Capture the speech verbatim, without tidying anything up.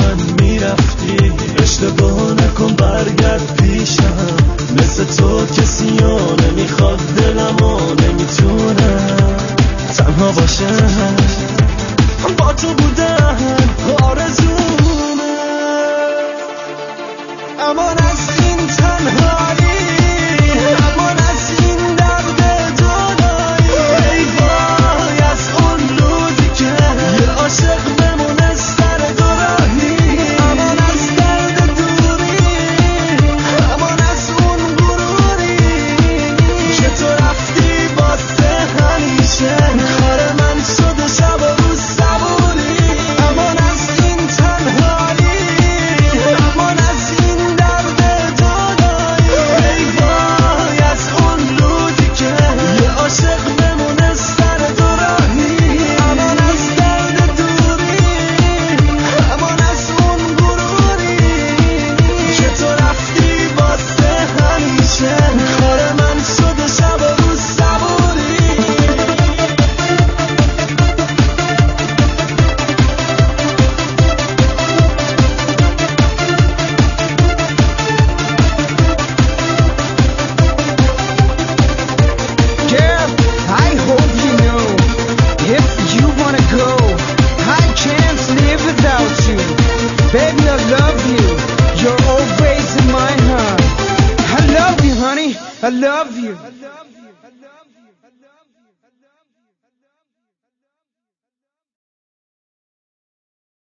من میرفتی. اشتباه نکن برگرد پیشم، مثل تو کسی ها نمیخواد دلمو نمیتونم تنها باشم. با تو بودن آرزومه، امان از این تنهایی، امان از این درد جدایی. ای وای از اون روزی که یه عاشق بمونه سر دو راهی. امان از درد دوری، امان از اون غروری که تو رفتی واسه همیشه. کار من شد و شب و روز صبوری. امان از این تنهایی، امان از این درد جدایی. ای وای از اون روزی که یه عاشق بمونه سر دو راهی. امان از درد دوری، امان از اون غروری که تو رفتی واسه همیشه. کار من شد و شب و روز صبوری. Girl, I hope you know, if you wanna go, I can't live without you. Baby, I love you, you're always in my heart. I love you, honey, I love you.